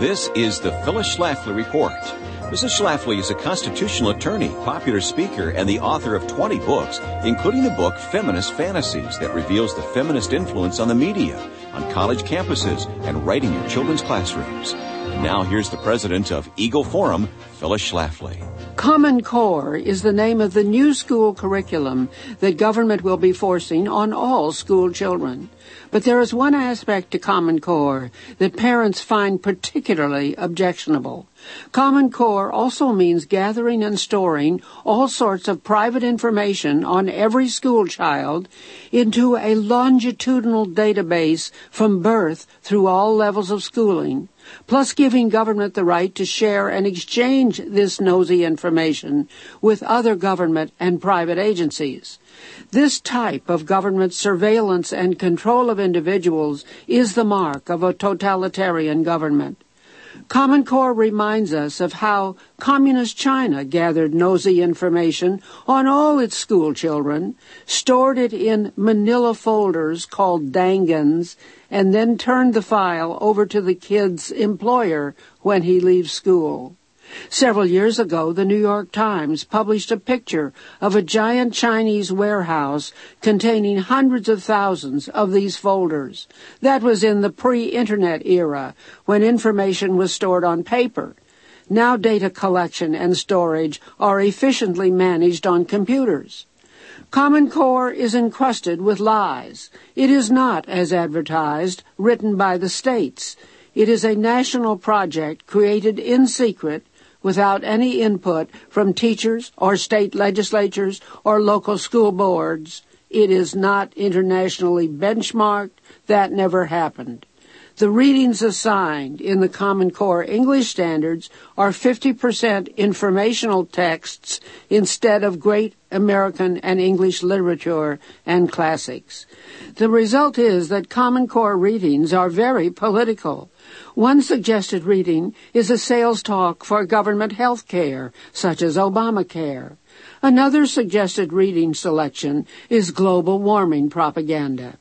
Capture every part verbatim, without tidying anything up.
This is the Phyllis Schlafly Report. Missus Schlafly is a constitutional attorney, popular speaker, and the author of twenty books, including the book Feminist Fantasies that reveals the feminist influence on the media, on college campuses, and right in your children's classrooms. And now here's the president of Eagle Forum, Phyllis Schlafly. Common Core is the name of the new school curriculum that government will be forcing on all school children. But there is one aspect to Common Core that parents find particularly objectionable. Common Core also means gathering and storing all sorts of private information on every school child into a longitudinal database from birth through all levels of schooling, plus giving government the right to share and exchange this nosy information with other government and private agencies. This type of government surveillance and control of individuals is the mark of a totalitarian government. Common Core reminds us of how Communist China gathered nosy information on all its school children, stored it in manila folders called dangans, and then turned the file over to the kid's employer when he leaves school. Several years ago, the New York Times published a picture of a giant Chinese warehouse containing hundreds of thousands of these folders. That was in the pre-internet era, when information was stored on paper. Now data collection and storage are efficiently managed on computers. Common Core is encrusted with lies. It is not, as advertised, written by the states. It is a national project created in secret without any input from teachers or state legislatures or local school boards. It is not internationally benchmarked. That never happened. The readings assigned in the Common Core English standards are fifty percent informational texts instead of great American and English literature and classics. The result is that Common Core readings are very political. One suggested reading is a sales talk for government health care, such as Obamacare. Another suggested reading selection is global warming propaganda.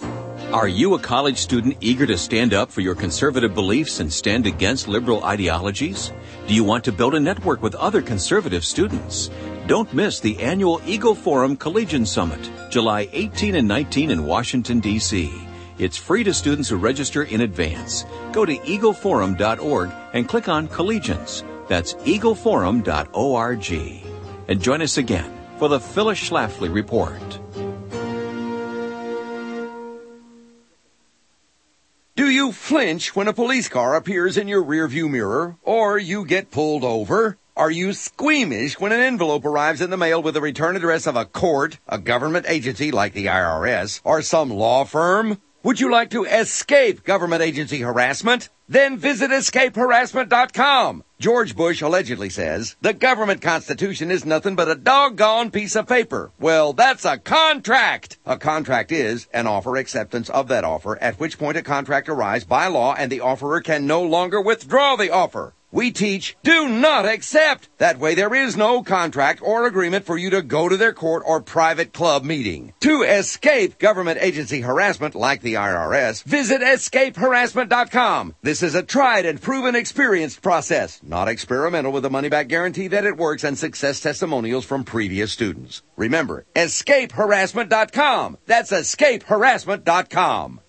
Are you a college student eager to stand up for your conservative beliefs and stand against liberal ideologies? Do you want to build a network with other conservative students? Don't miss the annual Eagle Forum Collegian Summit, July eighteenth and nineteenth in Washington, D C It's free to students who register in advance. Go to eagle forum dot org and click on Collegians. That's eagle forum dot org. And join us again for the Phyllis Schlafly Report. Do you flinch when a police car appears in your rearview mirror or you get pulled over? Are you squeamish when an envelope arrives in the mail with the return address of a court, a government agency like the I R S, or some law firm? Would you like to escape government agency harassment? Then visit escape harassment dot com. George Bush allegedly says, the government constitution is nothing but a doggone piece of paper. Well, that's a contract. A contract is an offer acceptance of that offer, at which point a contract arrives by law and the offerer can no longer withdraw the offer. We teach, do not accept. That way there is no contract or agreement for you to go to their court or private club meeting. To escape government agency harassment like the I R S, visit escape harassment dot com. This is a tried and proven experienced process, not experimental, with a money-back guarantee that it works and success testimonials from previous students. Remember, escape harassment dot com. That's escape harassment dot com.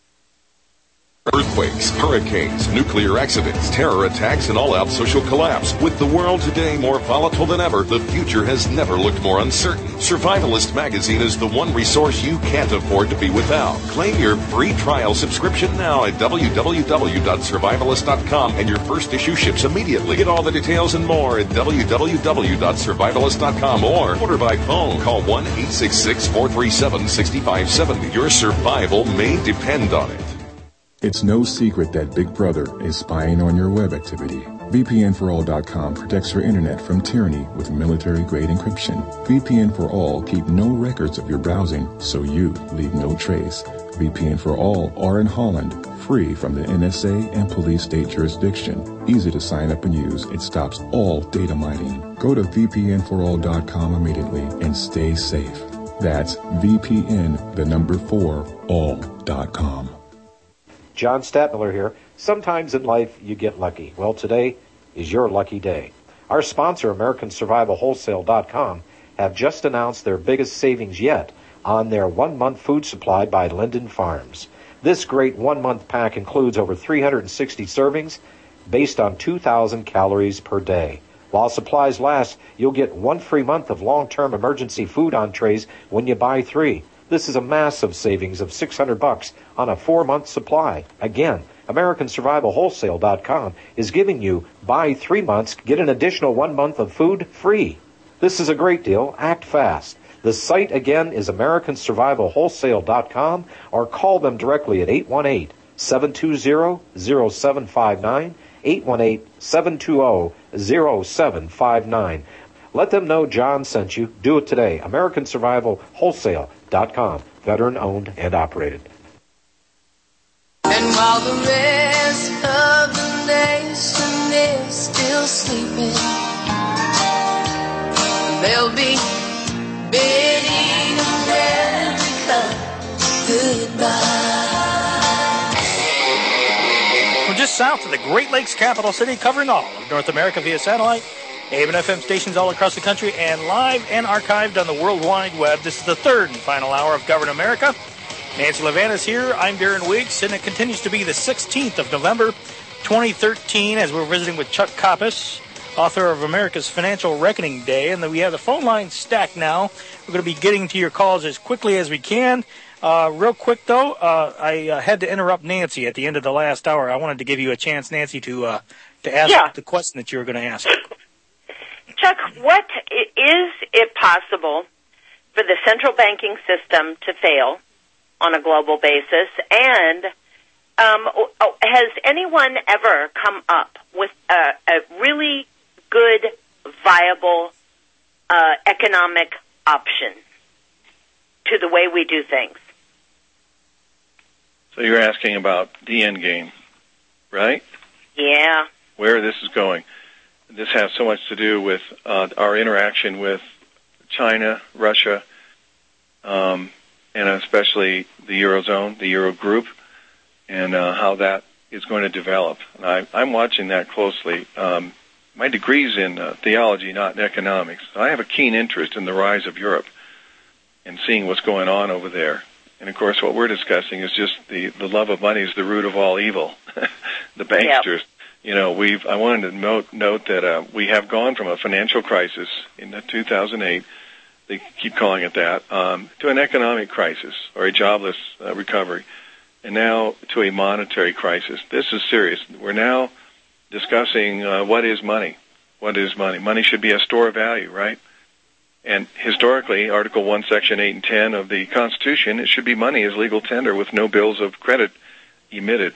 Earthquakes, hurricanes, nuclear accidents, terror attacks, and all-out social collapse. With the world today more volatile than ever, the future has never looked more uncertain. Survivalist Magazine is the one resource you can't afford to be without. Claim your free trial subscription now at w w w dot survivalist dot com, and your first issue ships immediately. Get all the details and more at w w w dot survivalist dot com or order by phone. Call one eight six six, four three seven, six five seven zero. Your survival may depend on it. It's no secret that Big Brother is spying on your web activity. V P N for all dot com protects your internet from tyranny with military-grade encryption. V P N for All keep no records of your browsing, so you leave no trace. V P N for All are in Holland, free from the N S A and police state jurisdiction. Easy to sign up and use. It stops all data mining. Go to V P N for all dot com immediately and stay safe. That's V P N, the number four, all dot com. John Stadtmiller here. Sometimes in life you get lucky. Well, today is your lucky day. Our sponsor, American Survival Wholesale dot com, have just announced their biggest savings yet on their one-month food supply by Linden Farms. This great one-month pack includes over three hundred sixty servings based on two thousand calories per day. While supplies last, you'll get one free month of long-term emergency food entrees when you buy three. This is a massive savings of six hundred bucks on a four-month supply. Again, American Survival Wholesale dot com is giving you buy three months, get an additional one month of food free. This is a great deal. Act fast. The site again is American Survival Wholesale dot com, or call them directly at eight one eight, seven two zero, zero seven five nine, eight one eight, seven two zero, zero seven five nine. Let them know John sent you. Do it today. American Survival Wholesale dot com. Veteran owned and operated. And while the rest of the nation is still sleeping, they'll be bidding America goodbye. We're just south of the Great Lakes capital city, covering all of North America via satellite, A M and F M stations all across the country, and live and archived on the World Wide Web. This is the third and final hour of Govern America. Nancy Levan is here. I'm Darren Weeks, and it continues to be the sixteenth of November, twenty thirteen, as we're visiting with Chuck Coppice, author of America's Financial Reckoning Day. And we have the phone line stacked now. We're going to be getting to your calls as quickly as we can. Uh, real quick, though, uh, I uh, had to interrupt Nancy at the end of the last hour. I wanted to give you a chance, Nancy, to uh, to ask yeah. the question that you were going to ask. Chuck, what is it possible for the central banking system to fail on a global basis? And um, has anyone ever come up with a, a really good, viable uh, economic option to the way we do things? So you're asking about the end game, right? Yeah. Where this is going. This has so much to do with uh, our interaction with China, Russia, um, and especially the Eurozone, the Euro group, and uh, how that is going to develop. And I, I'm watching that closely. Um, my degree's in uh, theology, not in economics. I have a keen interest in the rise of Europe and seeing what's going on over there. And, of course, what we're discussing is just the, the love of money is the root of all evil, the banksters. Yep. You know, we've. I wanted to note, note that uh, we have gone from a financial crisis in two thousand eight, they keep calling it that, um, to an economic crisis or a jobless uh, recovery, and now to a monetary crisis. This is serious. We're now discussing uh, what is money. What is money? Money should be a store of value, right? And historically, Article one, Section eight and ten of the Constitution, it should be money as legal tender with no bills of credit emitted.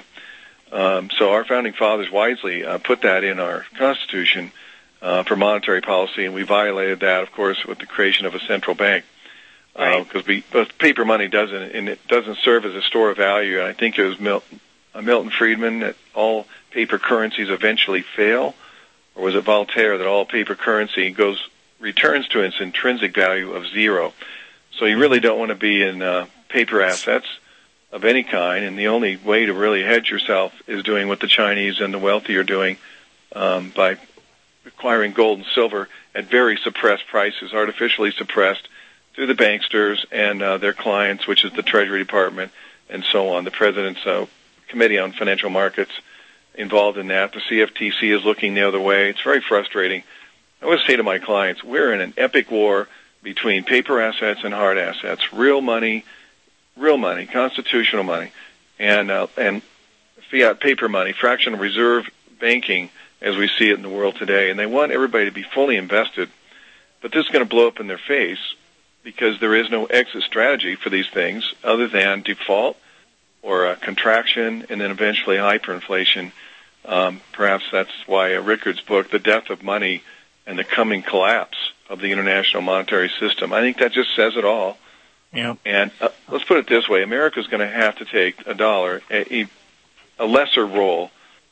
Um, so our founding fathers wisely uh, put that in our Constitution uh, for monetary policy, and we violated that, of course, with the creation of a central bank. Because right. uh, we, but paper money doesn't, and it doesn't serve as a store of value. And I think it was Milton, uh, Milton Friedman that all paper currencies eventually fail, or was it Voltaire that all paper currency goes returns to its intrinsic value of zero? So you really don't want to be in uh, paper assets of any kind, and the only way to really hedge yourself is doing what the Chinese and the wealthy are doing um, by acquiring gold and silver at very suppressed prices, artificially suppressed, through the banksters and uh, their clients, which is the Treasury Department and so on. The President's uh, Committee on Financial Markets involved in that. The C F T C is looking the other way. It's very frustrating. I always say to my clients, we're in an epic war between paper assets and hard assets, real money, real money, constitutional money, and uh, and fiat paper money, fractional reserve banking as we see it in the world today. And they want everybody to be fully invested. But this is going to blow up in their face because there is no exit strategy for these things other than default or a contraction and then eventually hyperinflation. Um, perhaps that's why uh, Rickard's book, The Death of Money and the Coming Collapse of the International Monetary System, I think that just says it all. Yeah. And uh, let's put it this way. America's going to have to take a dollar, a, a lesser role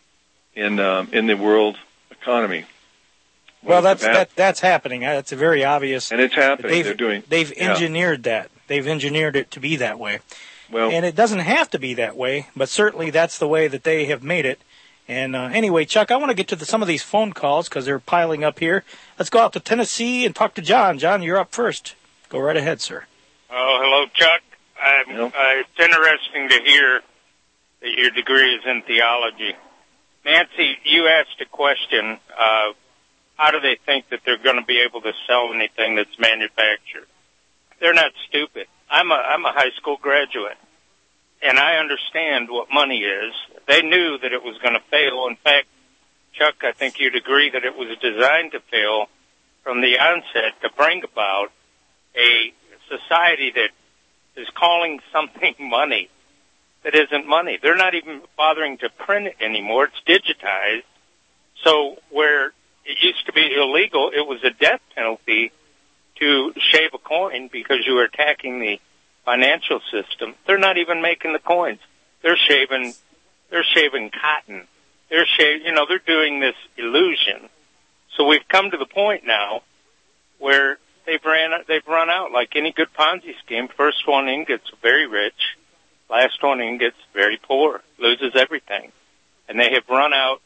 in um, in the world economy. Well, that's that, that's happening. That's a very obvious. And it's happening. They've, They're doing. They've yeah. engineered that. They've engineered it to be that way. Well, and it doesn't have to be that way, but certainly that's the way that they have made it. And uh, anyway, Chuck, I want to get to the, some of these phone calls because they're piling up here. Let's go out to Tennessee and talk to John. John, you're up first. Go right ahead, sir. Oh, hello, Chuck. Um, Hello. Uh, it's interesting to hear that your degree is in theology. Nancy, you asked a question. Uh, how do they think that they're going to be able to sell anything that's manufactured? They're not stupid. I'm a I'm a high school graduate, and I understand what money is. They knew that it was going to fail. In fact, Chuck, I think you'd agree that it was designed to fail from the onset to bring about a society that is calling something money that isn't money. They're not even bothering to print it anymore. It's digitized. So where it used to be illegal, it was a death penalty to shave a coin because you were attacking the financial system. They're not even making the coins. They're shaving, they're shaving cotton. They're shaving, you know, they're doing this illusion. So we've come to the point now where they've ran, they've run out like any good Ponzi scheme. First one in gets very rich. Last one in gets very poor, loses everything. And they have run out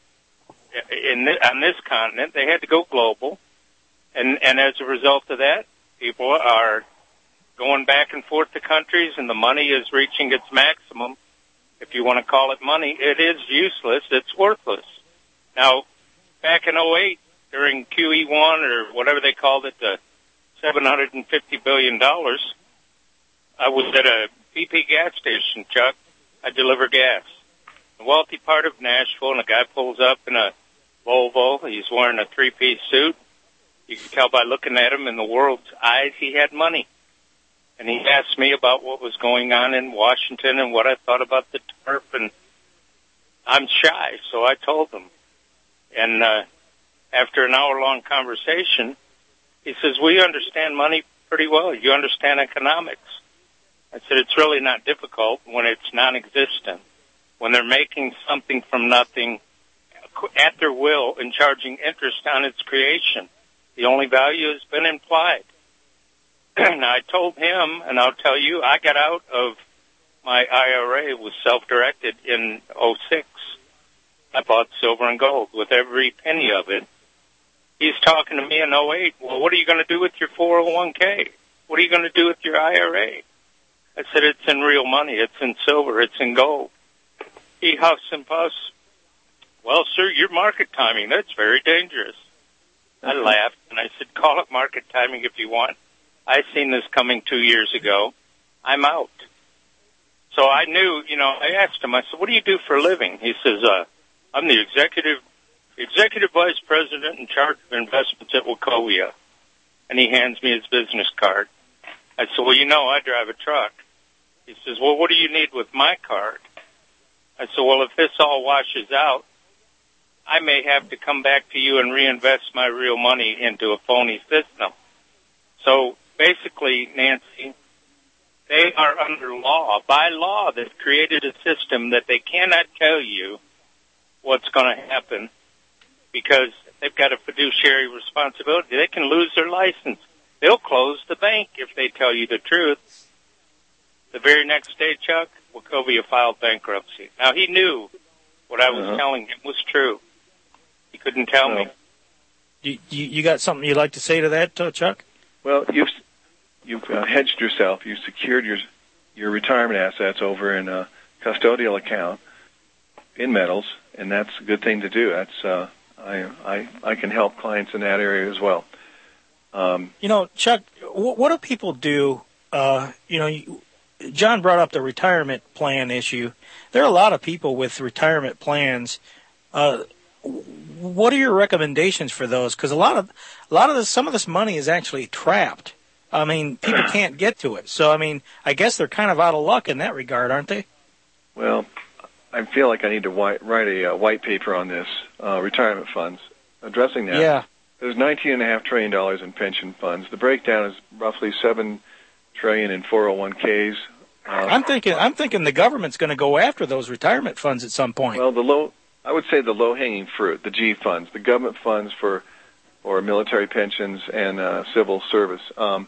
in this, on this continent. They had to go global. And, and as a result of that, people are going back and forth to countries, and the money is reaching its maximum. If you want to call it money, it is useless. It's worthless. Now, back in oh eight, during Q E one or whatever they called it, the seven hundred fifty billion dollars, I was at a B P gas station, Chuck. I deliver gas. The wealthy part of Nashville, and a guy pulls up in a Volvo. He's wearing a three-piece suit. You can tell by looking at him in the world's eyes he had money. And he asked me about what was going on in Washington and what I thought about the turf. And I'm shy, so I told him. And uh, after an hour-long conversation, he says, we understand money pretty well. You understand economics. I said, it's really not difficult when it's non-existent, when they're making something from nothing at their will and charging interest on its creation. The only value has been implied. And I told him, and I'll tell you, I got out of my I R A, was self-directed in oh six. I bought silver and gold with every penny of it. He's talking to me in oh eight. Well, what are you going to do with your four oh one k? What are you going to do with your I R A? I said, it's in real money. It's in silver. It's in gold. He huffs and puffs. Well, sir, your market timing, that's very dangerous. I laughed, and I said, call it market timing if you want. I seen this coming two years ago. I'm out. So I knew, you know, I asked him, I said, what do you do for a living? He says, uh, I'm the executive executive vice president in charge of investments at Wachovia. And he hands me his business card. I said, well, you know, I drive a truck. He says, well, what do you need with my card? I said, well, if this all washes out, I may have to come back to you and reinvest my real money into a phony system. So basically, Nancy, they are under law. By law, they've created a system that they cannot tell you what's going to happen because they've got a fiduciary responsibility. They can lose their license. They'll close the bank if they tell you the truth. The very next day, Chuck, Wachovia filed bankruptcy. Now, he knew what I was uh-huh. telling him was true. He couldn't tell well, me. You, you, you got something you'd like to say to that, uh, Chuck? Well, you've you've uh, hedged yourself. You secured your your retirement assets over in a custodial account in metals, and that's a good thing to do. That's uh, I I I can help clients in that area as well. Um, you know, Chuck, what, what do people do? Uh, you know, you, John brought up the retirement plan issue. There are a lot of people with retirement plans. Uh, what are your recommendations for those? Because a lot of, a lot of this, some of this money is actually trapped. I mean, people can't get to it. So, I mean, I guess they're kind of out of luck in that regard, aren't they? Well, I feel like I need to white, write a uh, white paper on this, uh, retirement funds, addressing that. Yeah. There's nineteen and a half trillion dollars in pension funds. The breakdown is roughly seven trillion in four oh one k's. Uh, I'm thinking, I'm thinking the government's going to go after those retirement funds at some point. Well, the low, I would say the low-hanging fruit, the G funds, the government funds for, for military pensions and uh, civil service. Um,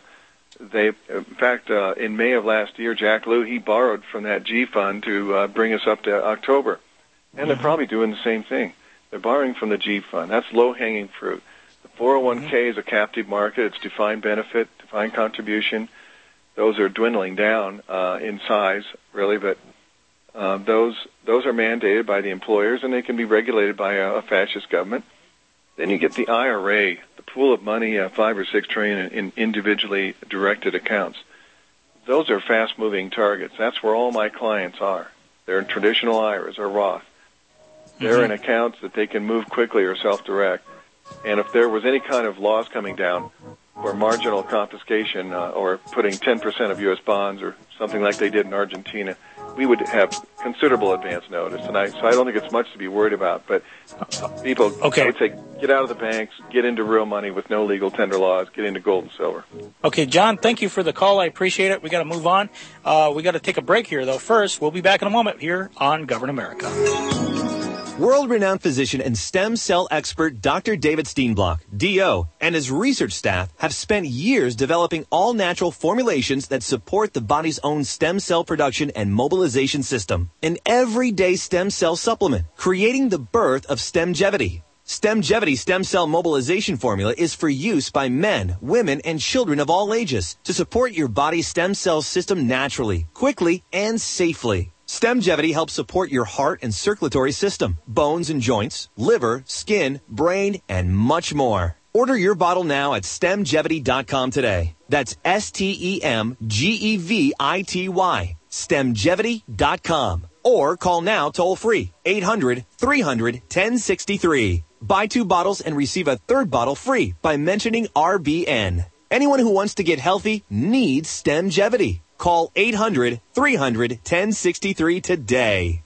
They, in fact, uh, in May of last year, Jack Lew, he borrowed from that G fund to uh, bring us up to October. And they're probably doing the same thing. They're borrowing from the G fund. That's low-hanging fruit. The four oh one k is a captive market. It's defined benefit, defined contribution. Those are dwindling down uh, in size, really, but uh, those those are mandated by the employers, and they can be regulated by a, a fascist government. Then you get the I R A, the pool of money, uh, five or six trillion in, in individually directed accounts. Those are fast-moving targets. That's where all my clients are. They're in traditional I R As or Roth. They're in accounts that they can move quickly or self-direct. And if there was any kind of laws coming down for marginal confiscation uh, or putting ten percent of U S bonds or something like they did in Argentina, we would have considerable advance notice. And I, so I don't think it's much to be worried about. But people, okay. I would say, get out of the banks, get into real money with no legal tender laws, get into gold and silver. Okay, John, thank you for the call. I appreciate it. We got to move on. Uh, we got to take a break here, though. First, we'll be back in a moment here on Govern America. World-renowned physician and stem cell expert Doctor David Steenblock, D O, and his research staff have spent years developing all-natural formulations that support the body's own stem cell production and mobilization system. An everyday stem cell supplement, creating the birth of Stemgevity. Stemgevity stem cell mobilization formula is for use by men, women, and children of all ages to support your body's stem cell system naturally, quickly, and safely. Stemgevity helps support your heart and circulatory system, bones and joints, liver, skin, brain, and much more. Order your bottle now at stemgevity dot com today. That's S T E M G E V I T Y, stemgevity dot com. Or call now toll-free, eight hundred, three hundred, ten sixty-three. Buy two bottles and receive a third bottle free by mentioning R B N. Anyone who wants to get healthy needs Stemgevity. Call eight hundred, three hundred, ten sixty-three today.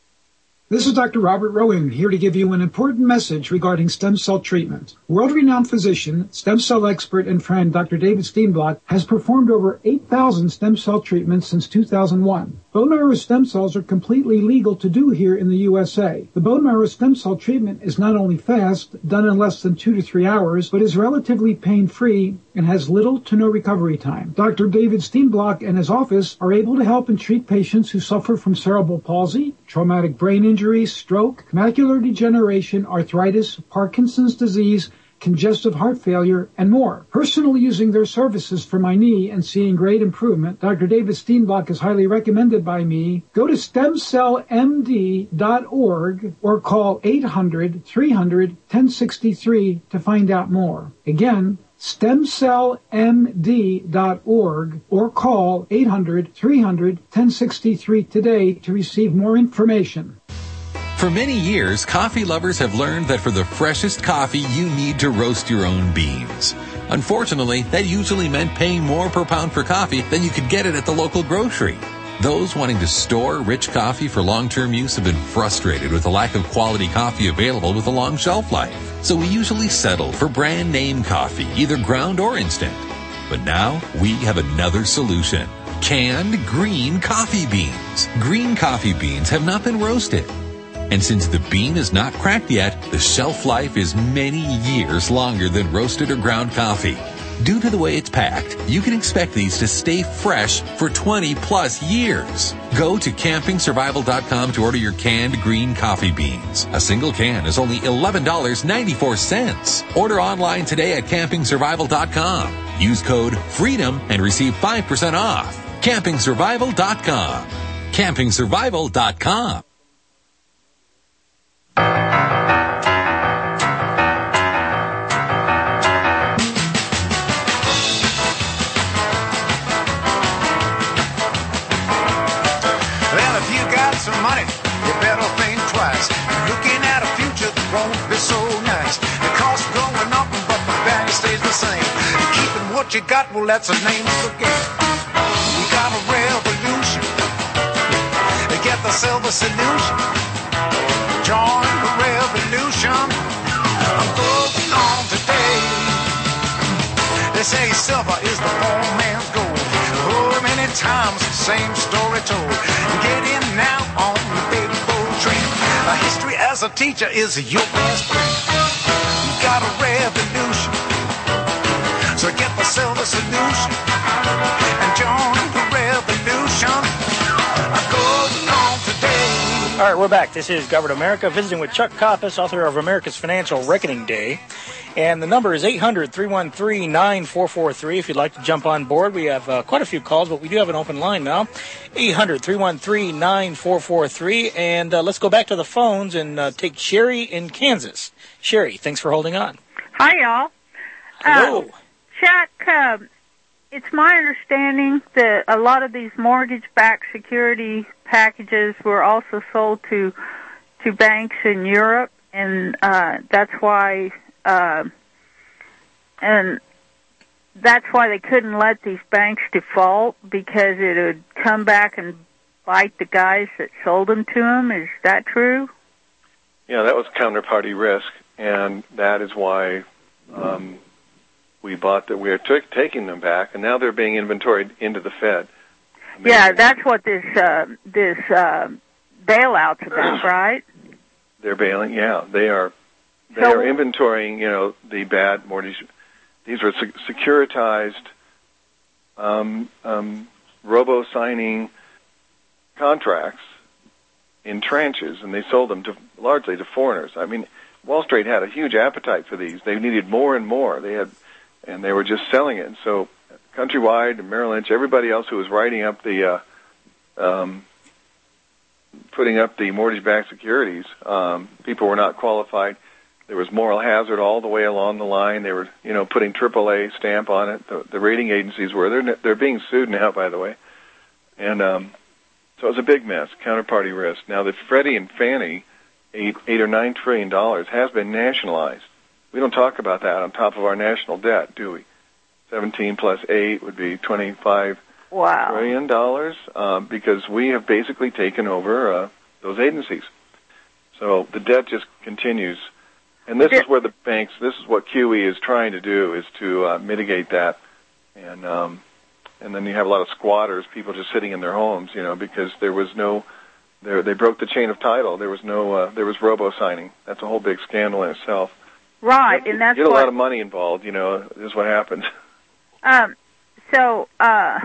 This is Doctor Robert Rowan here to give you an important message regarding stem cell treatment. World-renowned physician, stem cell expert, and friend Doctor David Steenblock has performed over eight thousand stem cell treatments since two thousand one. Bone marrow stem cells are completely legal to do here in the U S A. The bone marrow stem cell treatment is not only fast, done in less than two to three hours, but is relatively pain-free and has little to no recovery time. Doctor David Steenblock and his office are able to help and treat patients who suffer from cerebral palsy, traumatic brain injury, stroke, macular degeneration, arthritis, Parkinson's disease, congestive heart failure, and more. Personally using their services for my knee and seeing great improvement, Doctor David Steenblock is highly recommended by me. Go to stem cell M D dot org or call eight hundred, three hundred, ten sixty-three to find out more. Again, stem cell M D dot org or call eight hundred, three hundred, ten sixty-three today to receive more information. For many years, coffee lovers have learned that for the freshest coffee, you need to roast your own beans. Unfortunately, that usually meant paying more per pound for coffee than you could get it at the local grocery. Those wanting to store rich coffee for long-term use have been frustrated with the lack of quality coffee available with a long shelf life. So we usually settle for brand name coffee, either ground or instant. But now we have another solution. Canned green coffee beans. Green coffee beans have not been roasted. And since the bean is not cracked yet, the shelf life is many years longer than roasted or ground coffee. Due to the way it's packed, you can expect these to stay fresh for twenty plus years. Go to camping survival dot com to order your canned green coffee beans. A single can is only eleven dollars and ninety-four cents. Order online today at camping survival dot com. Use code FREEDOM and receive five percent off. camping survival dot com. camping survival dot com. Some money, you better think twice. You're looking at a future that won't be so nice. The cost going up, but the value stays the same. Keeping what you got, well, that's the name of the game. We got a revolution. Get the silver solution. Join the revolution. I'm going on today. They say silver is the poor man's gold. Oh, many times the same story told. Get in now on the big boat train. A history as a teacher is your best friend. You got a revolution, so get the silver solution. All right, we're back. This is Govern America, visiting with Chuck Coppice, author of America's Financial Reckoning Day. And the number is eight hundred, three one three, nine four four three if you'd like to jump on board. We have uh, quite a few calls, but we do have an open line now. eight hundred, three one three, nine four four three. And uh, let's go back to the phones and uh, take Sherry in Kansas. Sherry, thanks for holding on. Hi, y'all. Hello. Uh, Chuck, uh, it's my understanding that a lot of these mortgage-backed security packages were also sold to to banks in Europe, and uh, that's why uh, and that's why they couldn't let these banks default, because it would come back and bite the guys that sold them to them. Is that true? Yeah, that was counterparty risk, and that is why um, we bought that. We are t- taking them back, and now they're being inventoried into the Fed. I mean, yeah, that's what this uh, this uh, bailout's about, right? They're bailing. Yeah, they are. They So- are inventorying. You know, the bad mortgage. These were sec- securitized, um, um, robo-signing contracts in tranches, and they sold them to largely to foreigners. I mean, Wall Street had a huge appetite for these. They needed more and more. They had, and they were just selling it. And so, Countrywide and Merrill Lynch, everybody else who was writing up the, uh, um, putting up the mortgage-backed securities, um, people were not qualified. There was moral hazard all the way along the line. They were, you know, putting triple A stamp on it. The, the rating agencies were. They're they're being sued now, by the way. And um, so it was a big mess, counterparty risk. Now, the Freddie and Fannie, eight, eight or nine trillion dollars, has been nationalized. We don't talk about that on top of our national debt, do we? Seventeen plus eight would be twenty-five wow. trillion dollars, um, because we have basically taken over uh, those agencies. So the debt just continues. And this is where the banks, this is what Q E is trying to do, is to uh, mitigate that. And um, and then you have a lot of squatters, people just sitting in their homes, you know, because there was no, there, they broke the chain of title. There was no, uh, there was robo-signing. That's a whole big scandal in itself. Right, and that's You get a what, lot of money involved, you know, this is what happens. Um, so, uh,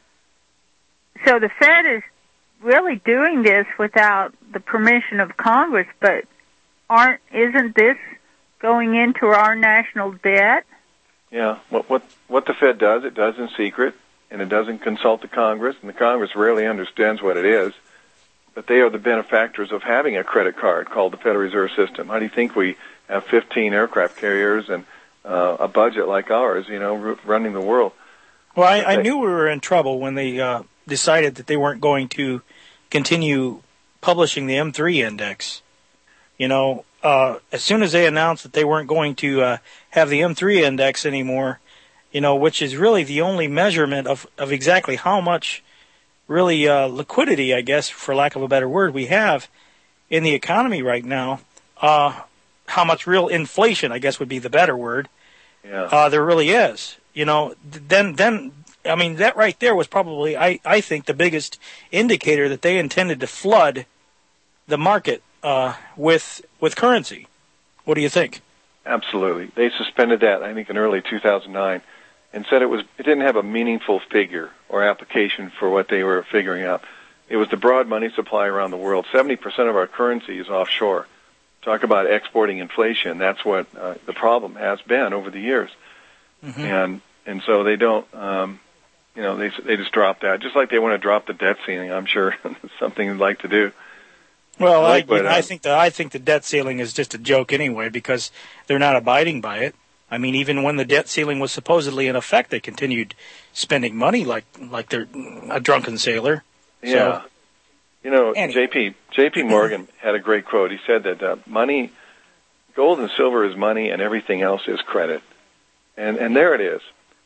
so the Fed is really doing this without the permission of Congress, but aren't, isn't this going into our national debt? Yeah, what what what the Fed does, it does in secret, and it doesn't consult the Congress, and the Congress rarely understands what it is. But they are the benefactors of having a credit card called the Federal Reserve System. How do you think we have fifteen aircraft carriers and uh, a budget like ours, you know, r- running the world? Well, I, I knew we were in trouble when they uh, decided that they weren't going to continue publishing the M three index. You know, uh, as soon as they announced that they weren't going to uh, have the M three index anymore, you know, which is really the only measurement of, of exactly how much really uh, liquidity, I guess, for lack of a better word, we have in the economy right now, uh, how much real inflation, I guess would be the better word, yeah. uh, there really is. You know, then, then I mean, that right there was probably, I, I think, the biggest indicator that they intended to flood the market uh, with with currency. What do you think? Absolutely. They suspended that, I think, in early two thousand nine, and said it was it didn't have a meaningful figure or application for what they were figuring out. It was the broad money supply around the world. seventy percent of our currency is offshore. Talk about exporting inflation. That's what uh, the problem has been over the years. Mm-hmm. And and so they don't, um, you know, they they just drop that. Just like they want to drop the debt ceiling, I'm sure it's something they'd like to do. Well, I, but, you know, uh, I think the I think the debt ceiling is just a joke anyway, because they're not abiding by it. I mean, even when the debt ceiling was supposedly in effect, they continued spending money like like they're a drunken sailor. Yeah. So, you know, anyway. J P J P Morgan had a great quote. He said that uh, money, gold and silver is money, and everything else is credit. And and there it is.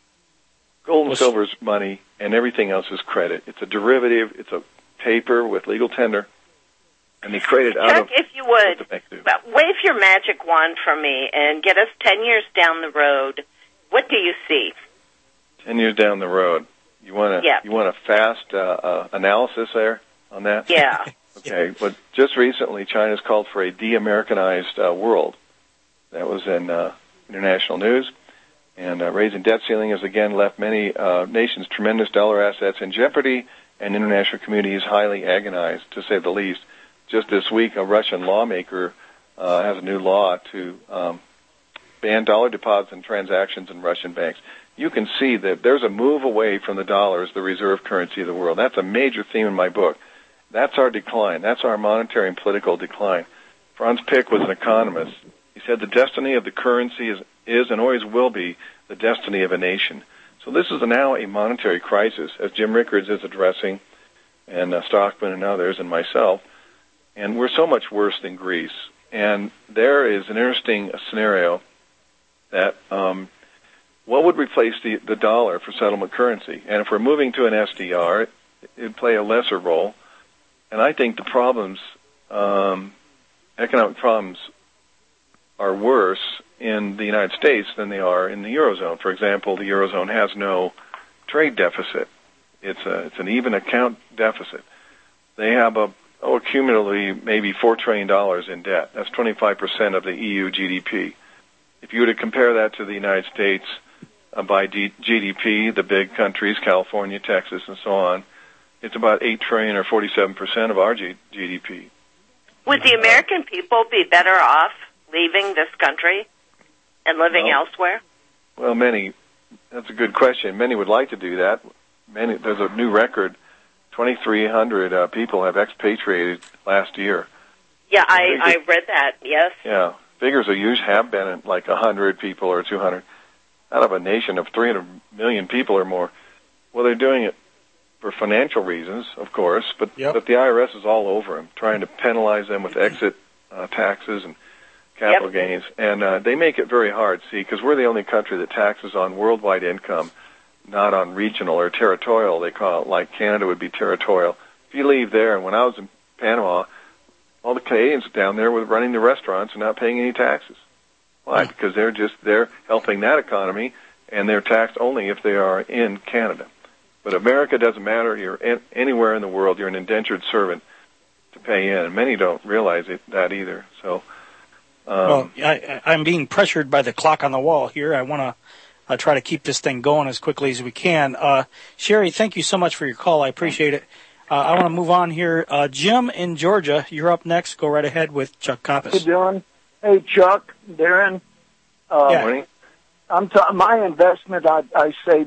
Gold and silver is money, and everything else is credit. It's a derivative. It's a paper with legal tender. And they created out Chuck, of if you would, wave your magic wand for me and get us ten years down the road. What do you see? Ten years down the road, you want to Yeah. you want a fast uh, uh, analysis there on that? Yeah. Okay, but just recently, China's called for a de-Americanized uh, world. That was in uh, international news. And uh, raising debt ceiling has again left many uh, nations' tremendous dollar assets in jeopardy, and international community is highly agonized, to say the least. just this week, a Russian lawmaker uh, has a new law to um, ban dollar deposits and transactions in Russian banks. You can see that there's a move away from the dollar as the reserve currency of the world. That's a major theme in my book. That's our decline. That's our monetary and political decline. Franz Pick was an economist. He said the destiny of the currency is, is and always will be the destiny of a nation. So this is now a monetary crisis, as Jim Rickards is addressing, and uh, Stockman and others, and myself. And we're so much worse than Greece. And there is an interesting scenario that um, what would replace the, the dollar for settlement currency? And if we're moving to an S D R, it would play a lesser role. And I think the problems, um, economic problems, are worse in the United States than they are in the Eurozone. For example, the Eurozone has no trade deficit. It's a, it's an even account deficit. They have a, oh, cumulatively maybe four trillion dollars in debt. That's twenty-five percent of the E U G D P. If you were to compare that to the United States uh, by D- G D P, the big countries, California, Texas, and so on, it's about eight trillion dollars or forty-seven percent of our G- GDP. Would the American people be better off leaving this country and living well, elsewhere? Well, many. That's a good question. Many would like to do that. Many. There's a new record. twenty-three hundred uh, people have expatriated last year. Yeah, I, I read that, yes. Yeah. Figures are used have been at like one hundred people or two hundred out of a nation of three hundred million people or more. Well, they're doing it for financial reasons, of course, but, yep. but the I R S is all over them, trying to penalize them with exit uh, taxes and capital yep. gains. And uh, they make it very hard, see, because we're the only country that taxes on worldwide income, not on regional or territorial, they call it, like Canada would be territorial. If you leave there, and when I was in Panama, all the Canadians down there were running the restaurants and not paying any taxes. Why? Because they're just, they're helping that economy, and they're taxed only if they are in Canada. But America doesn't matter. You're in, anywhere in the world, you're an indentured servant to pay in. And many don't realize it, that either. So, um, well, I, I'm being pressured by the clock on the wall here. I want to uh, try to keep this thing going as quickly as we can. Uh, Sherry, thank you so much for your call. I appreciate it. Uh, I want to move on here. Uh, Jim in Georgia, you're up next. Go right ahead with Chuck Coppice. Hey, Dylan. Hey, Chuck, Darren. Uh, yeah. Morning. I'm t- my investment, I, I save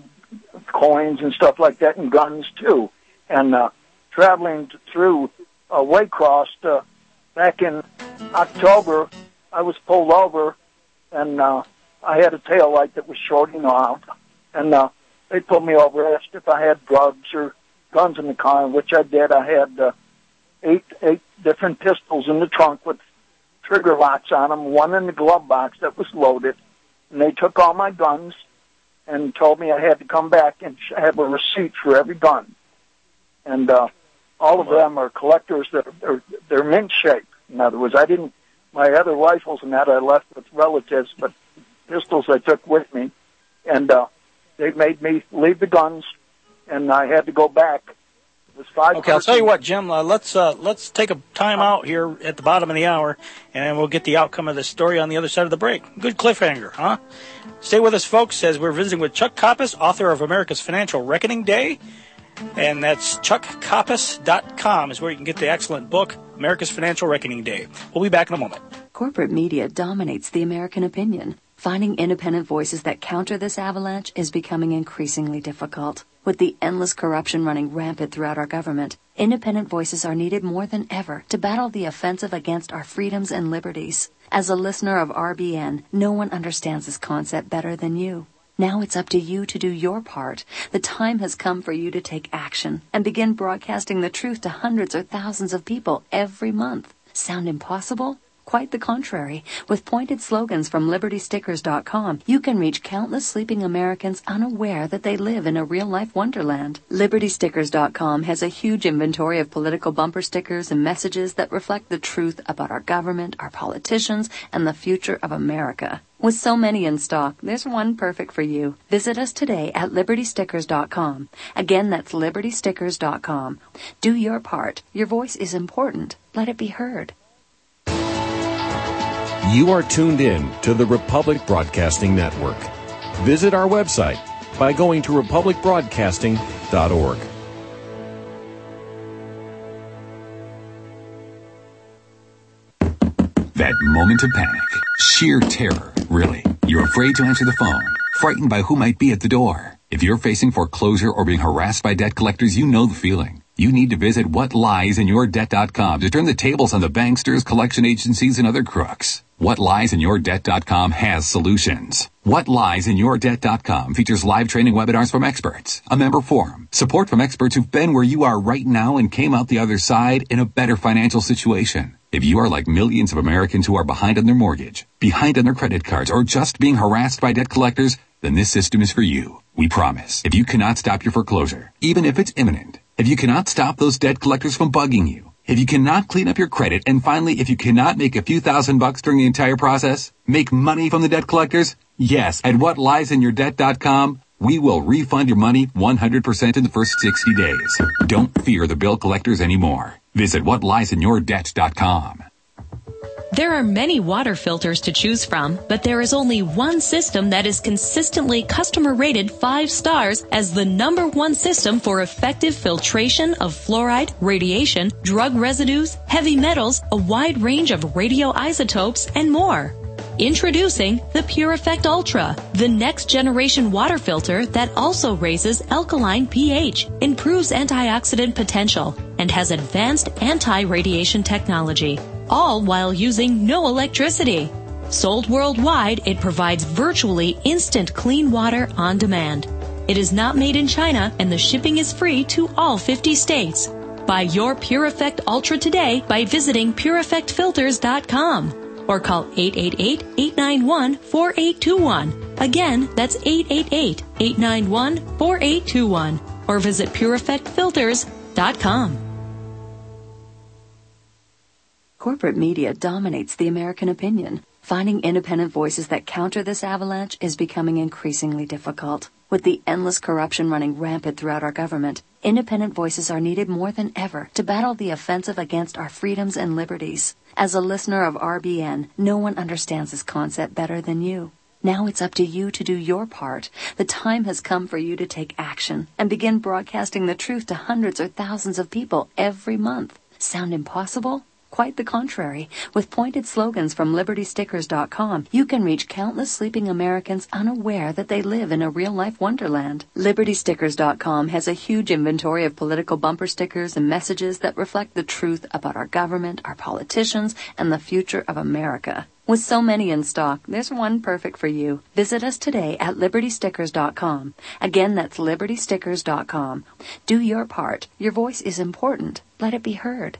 coins and stuff like that and guns, too. And uh, traveling t- through uh, Waycross uh, back in October, I was pulled over, and uh, I had a tail light that was shorting out. And uh, they pulled me over, asked if I had drugs or guns in the car, which I did. I had uh, eight eight different pistols in the trunk with trigger locks on them, one in the glove box that was loaded. And they took all my guns and told me I had to come back and have a receipt for every gun. And uh, all of them are collectors that are they're mint shape. In other words, I didn't, my other rifles and that I left with relatives, but pistols I took with me. And uh, they made me leave the guns, and I had to go back. It was five. Okay, I'll tell you what, Jim. Uh, let's uh, let's take a time out here at the bottom of the hour, and we'll get the outcome of this story on the other side of the break. Good cliffhanger, huh? Stay with us, folks, as we're visiting with Chuck Coppice, author of America's Financial Reckoning Day, and that's chuck coppice dot com is where you can get the excellent book, America's Financial Reckoning Day. We'll be back in a moment. Corporate media dominates the American opinion. Finding independent voices that counter this avalanche is becoming increasingly difficult. With the endless corruption running rampant throughout our government, independent voices are needed more than ever to battle the offensive against our freedoms and liberties. As a listener of R B N, no one understands this concept better than you. Now it's up to you to do your part. The time has come for you to take action and begin broadcasting the truth to hundreds or thousands of people every month. Sound impossible? Quite the contrary. With pointed slogans from liberty stickers dot com, you can reach countless sleeping Americans unaware that they live in a real-life wonderland. liberty stickers dot com has a huge inventory of political bumper stickers and messages that reflect the truth about our government, our politicians, and the future of America. With so many in stock, there's one perfect for you. Visit us today at liberty stickers dot com. Again, that's liberty stickers dot com. Do your part. Your voice is important. Let it be heard. You are tuned in to the Republic Broadcasting Network. Visit our website by going to republic broadcasting dot org. That moment of panic. Sheer terror, really. You're afraid to answer the phone. Frightened by who might be at the door. If you're facing foreclosure or being harassed by debt collectors, you know the feeling. You need to visit what lies in your debt dot com to turn the tables on the banksters, collection agencies, and other crooks. what lies in your debt dot com has solutions. what lies in your debt dot com features live training webinars from experts, a member forum, support from experts who've been where you are right now and came out the other side in a better financial situation. If you are like millions of Americans who are behind on their mortgage, behind on their credit cards, or just being harassed by debt collectors, then this system is for you. We promise. If you cannot stop your foreclosure, even if it's imminent, if you cannot stop those debt collectors from bugging you, if you cannot clean up your credit, and finally, if you cannot make a few thousand bucks during the entire process, make money from the debt collectors, yes, at what lies in your debt dot com, we will refund your money one hundred percent in the first sixty days. Don't fear the bill collectors anymore. Visit what lies in your debt dot com. There are many water filters to choose from, but there is only one system that is consistently customer rated five stars as the number one system for effective filtration of fluoride, radiation, drug residues, heavy metals, a wide range of radioisotopes, and more. Introducing the Pure Effect Ultra, the next generation water filter that also raises alkaline pH, improves antioxidant potential, and has advanced anti-radiation technology, all while using no electricity. Sold worldwide, it provides virtually instant clean water on demand. It is not made in China, and the shipping is free to all fifty states. Buy your Pure Effect Ultra today by visiting pure effect filters dot com. Or call eight eight eight, eight nine one, four eight two one. Again, that's eight eight eight, eight nine one, four eight two one. Or visit pure effect filters dot com. Corporate media dominates the American opinion. Finding independent voices that counter this avalanche is becoming increasingly difficult. With the endless corruption running rampant throughout our government, independent voices are needed more than ever to battle the offensive against our freedoms and liberties. As a listener of R B N, no one understands this concept better than you. Now it's up to you to do your part. The time has come for you to take action and begin broadcasting the truth to hundreds or thousands of people every month. Sound impossible? Quite the contrary. With pointed slogans from liberty stickers dot com, you can reach countless sleeping Americans unaware that they live in a real-life wonderland. liberty stickers dot com has a huge inventory of political bumper stickers and messages that reflect the truth about our government, our politicians, and the future of America. With so many in stock, there's one perfect for you. Visit us today at liberty stickers dot com. Again, that's liberty stickers dot com. Do your part. Your voice is important. Let it be heard.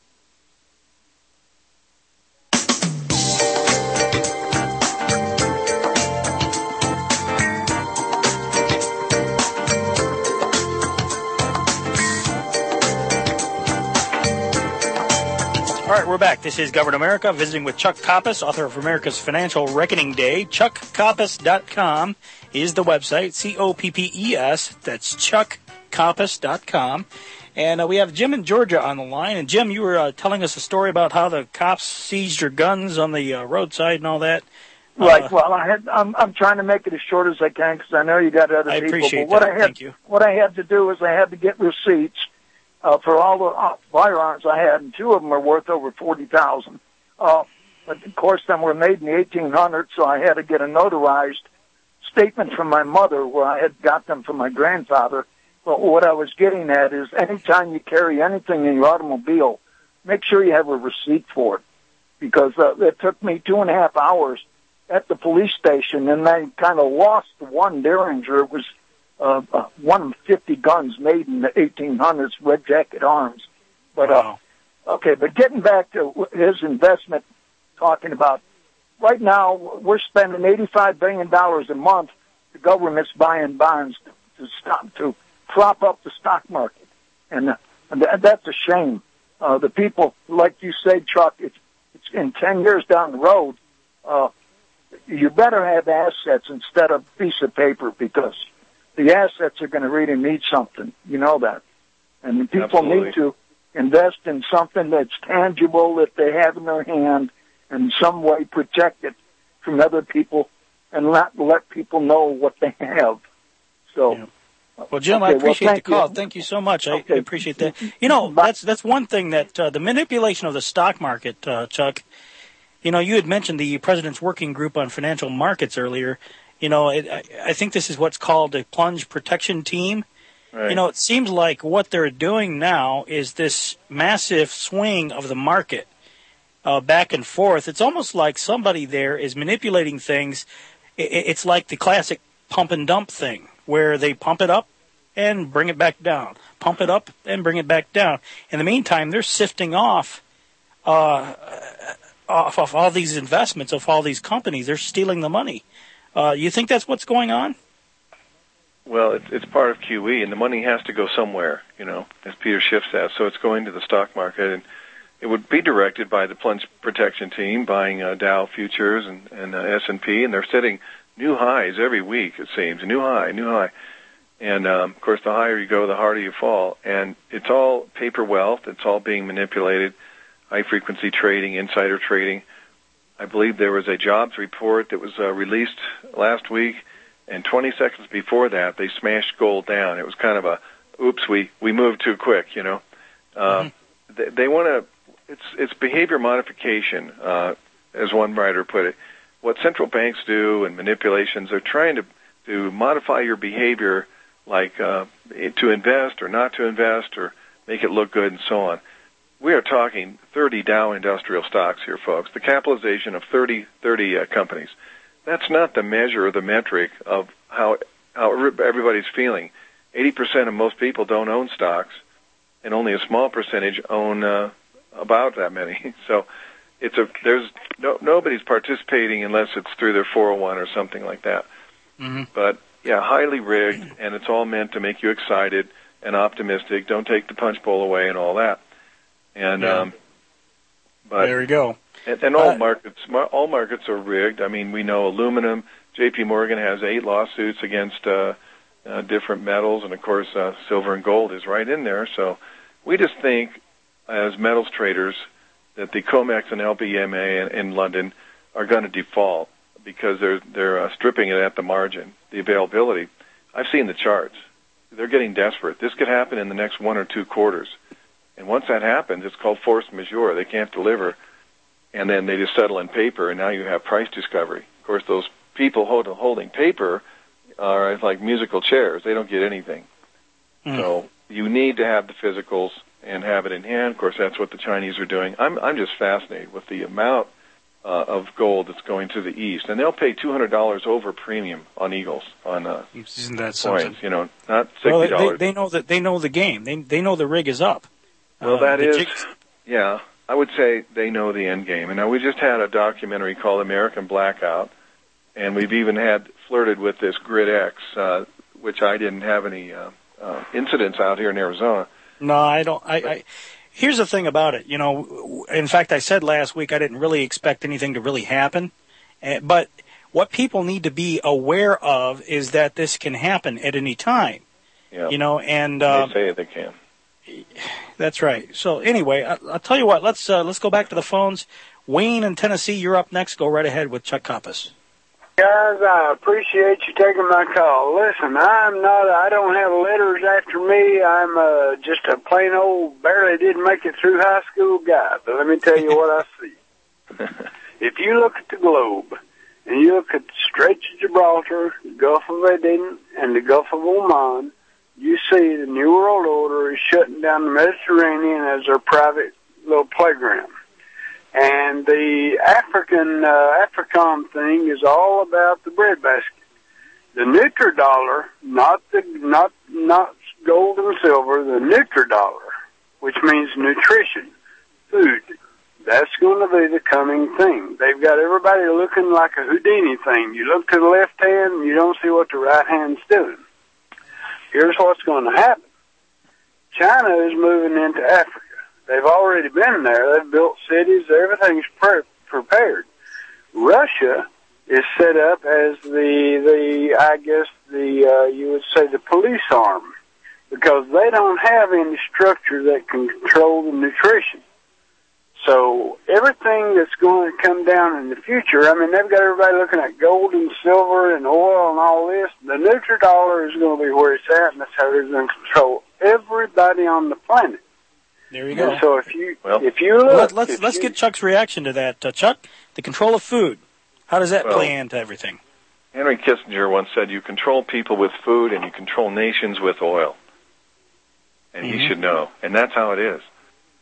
All right, we're back. This is Govern America, visiting with Chuck Coppice, author of America's Financial Reckoning Day. chuck coppice dot com is the website, C O P P E S. That's chuck coppice dot com. And uh, we have Jim in Georgia on the line. And, Jim, you were uh, telling us a story about how the cops seized your guns on the uh, roadside and all that. Right. Uh, well, I had, I'm, I'm trying to make it as short as I can because I know you got other I people. appreciate but what that. I had, Thank you. What I had to do is I had to get receipts Uh, for all the uh, firearms I had, and two of them are worth over forty thousand. Uh, but of course, them were made in the eighteen hundreds, so I had to get a notarized statement from my mother where I had got them from my grandfather. But what I was getting at is, anytime you carry anything in your automobile, make sure you have a receipt for it, because uh, it took me two and a half hours at the police station, and I kind of lost the one Derringer. It was Uh, uh, one of fifty guns made in the eighteen hundreds, Red Jacket Arms. But, wow. uh, okay, but getting back to his investment, talking about, right now, we're spending eighty-five billion dollars a month. The government's buying bonds to, to stop, to prop up the stock market. And, uh, and th- that's a shame. Uh, the people, like you say, Chuck, it's, it's in ten years down the road, uh, you better have assets instead of a piece of paper, because the assets are going to really need something. You know that. And the people Absolutely. need to invest in something that's tangible that they have in their hand and in some way protect it from other people and not let people know what they have. So, yeah. Well, Jim, okay, I appreciate well, the call. you. Thank you so much. I, Okay. I appreciate that. You know, that's that's one thing that uh, the manipulation of the stock market, uh, Chuck, You know, you had mentioned the President's Working Group on Financial Markets earlier. You know, it, I, I think this is what's called a plunge protection team. Right. You know, it seems like what they're doing now is this massive swing of the market uh, back and forth. It's almost like somebody there is manipulating things. It, it's like the classic pump and dump thing, where they pump it up and bring it back down, pump it up and bring it back down. In the meantime, they're sifting off uh, off of all these investments of all these companies. They're stealing the money. Uh, you think that's what's going on? Well, it's, it's part of Q E, and the money has to go somewhere, you know, as Peter Schiff says. So it's going to the stock market, and it would be directed by the plunge protection team, buying uh, Dow futures and, and uh, S and P, and they're setting new highs every week, it seems. A new high, new high. And, um, of course, the higher you go, the harder you fall. And it's all paper wealth. It's all being manipulated, high-frequency trading, insider trading. I believe there was a jobs report that was uh, released last week, and twenty seconds before that, they smashed gold down. It was kind of a, oops, we, we moved too quick, you know. Uh, mm-hmm. They, they want to, it's, it's behavior modification, uh, as one writer put it. What central banks do and manipulations, they're trying to, to modify your behavior, like uh, to invest or not to invest or make it look good and so on. We are talking thirty Dow industrial stocks here, folks, the capitalization of thirty, thirty uh, companies. That's not the measure or the metric of how, how everybody's feeling. eighty percent of most people don't own stocks, and only a small percentage own uh, about that many. So it's a there's no, nobody's participating unless it's through their four oh one or something like that. Mm-hmm. But yeah, highly rigged, and it's all meant to make you excited and optimistic. Don't take the punch bowl away and all that. And yeah. um, but there we go. And, and all uh, markets, all markets are rigged. I mean, we know aluminum. J P Morgan has eight lawsuits against uh, uh, different metals, and of course, uh, silver and gold is right in there. So we just think, as metals traders, that the COMEX and L B M A in, in London are going to default because they're they're uh, stripping it at the margin, the availability. I've seen the charts. They're getting desperate. This could happen in the next one or two quarters. And once that happens, it's called force majeure. They can't deliver, and then they just settle in paper, and now you have price discovery. Of course, those people hold, holding paper are like musical chairs. They don't get anything. Mm. So you need to have the physicals and have it in hand. Of course, that's what the Chinese are doing. I'm I'm just fascinated with the amount uh, of gold that's going to the east, and they'll pay two hundred dollars over premium on Eagles on uh, Isn't that something? coins. You know, not sixty dollars. dollars. Well, they, they know that they know the game. They they know the rig is up. Well, uh, that is, jigs- yeah. I would say they know the end game. And now we just had a documentary called American Blackout, and we've even had flirted with this GridX, uh, which I didn't have any uh, uh, incidents out here in Arizona. No, I don't. I, I here's the thing about it. You know, in fact, I said last week I didn't really expect anything to really happen, uh, but what people need to be aware of is that this can happen at any time. Yeah. You know, and uh, they say they can. That's right. So anyway, I, I'll tell you what. Let's uh, let's go back to the phones. Wayne in Tennessee, you're up next. Go right ahead with Chuck Coppice. Guys, I appreciate you taking my call. Listen, I'm not. I don't have letters after me. I'm uh, just a plain old, barely didn't make it through high school guy. But let me tell you what I see. If you look at the globe and you look at the Straits of Gibraltar, the Gulf of Aden, and the Gulf of Oman, you see the New World Order is shutting down the Mediterranean as their private little playground. And the African, uh, AFRICOM thing is all about the breadbasket. The nutri-dollar, not the, not, not gold and silver, the nutri-dollar, which means nutrition, food. That's going to be the coming thing. They've got everybody looking like a Houdini thing. You look to the left hand and you don't see what the right hand's doing. Here's what's going to happen. China is moving into Africa. They've already been there. They've built cities. Everything's pre- prepared. Russia is set up as the, the I guess, the uh, you would say the police arm, because they don't have any structure that can control the nutrition. So everything that's going to come down in the future, I mean, they've got everybody looking at gold and silver and oil and all this. The nutri-dollar is going to be where it's at, and that's how they're going to control everybody on the planet. There you go. And so if you Well, if you look, Well, let, let's if let's you, get Chuck's reaction to that. Uh, Chuck, the control of food. How does that Well, play into everything? Henry Kissinger once said, you control people with food and you control nations with oil. And Mm-hmm. he should know. And that's how it is.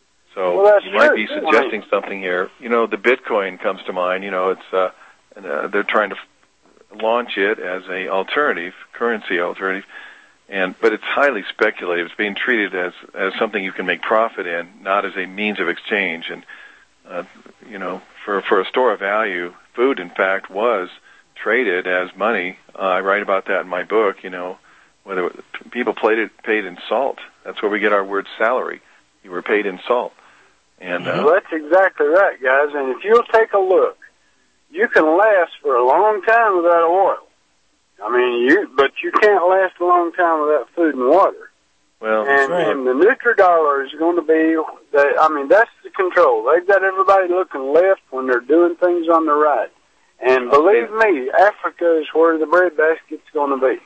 So Well, that's you might true. be suggesting something here. You know, the Bitcoin comes to mind. You know, it's uh, uh, they're trying to f- launch it as a alternative, currency alternative. And but it's highly speculative. It's being treated as as something you can make profit in, not as a means of exchange. And uh, you know, for for a store of value, food in fact was traded as money. Uh, I write about that in my book. You know, whether it, people paid it paid in salt. That's where we get our word salary. You were paid in salt. And uh, well, that's exactly right, guys. And if you'll take a look, you can last for a long time without oil. I mean, you, but you can't last a long time without food and water. Well, and, right. and the NutriDollar is going to be, the, I mean, that's the control. They've got everybody looking left when they're doing things on the right. And believe me, Africa is where the breadbasket's going to be.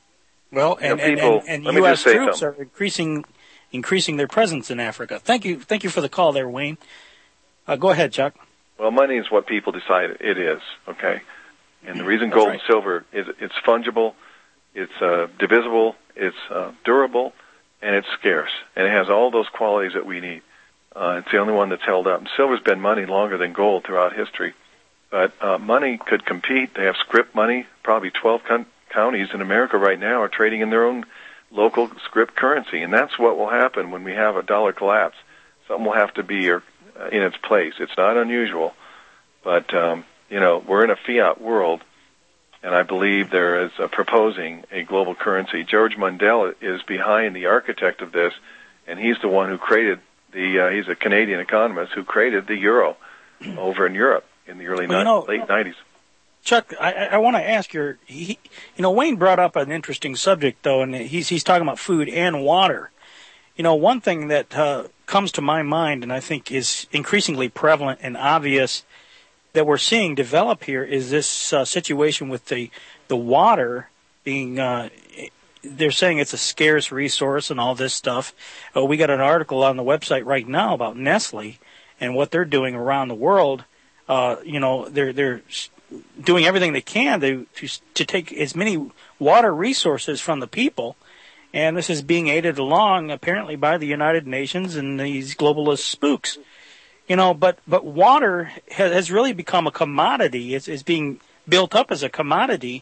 Well, and, You know, people- and, and, let and me U S just say troops something. are increasing increasing their presence in Africa. Thank you, thank you for the call there, Wayne. Uh, go ahead, Chuck. Well, money is what people decide it is, okay? And the reason That's gold right. and silver is it's fungible, it's uh, divisible, it's uh, durable, and it's scarce. And it has all those qualities that we need. Uh, it's the only one that's held up. And silver's been money longer than gold throughout history. But uh, money could compete. They have script money. Probably twelve con- counties in America right now are trading in their own local script currency. And that's what will happen when we have a dollar collapse. Something will have to be uh, in its place. It's not unusual. But, um, you know, we're in a fiat world, and I believe there is uh, proposing a global currency. George Mundell is behind the architect of this, and he's the one who created the, uh, he's a Canadian economist who created the euro over in Europe in the early Well, you ni- know, late nineties. Chuck, I, I want to ask your, he, you know, Wayne brought up an interesting subject, though, and he's he's talking about food and water. You know, one thing that uh, comes to my mind, and I think is increasingly prevalent and obvious that we're seeing develop here, is this uh, situation with the the water being, uh, they're saying it's a scarce resource and all this stuff. Uh, we got an article on the website right now about Nestle and what they're doing around the world. Uh, you know, they're they're doing everything they can to, to to take as many water resources from the people, and this is being aided along apparently by the United Nations and these globalist spooks. You know, but but water has, has really become a commodity. It's, it's being built up as a commodity,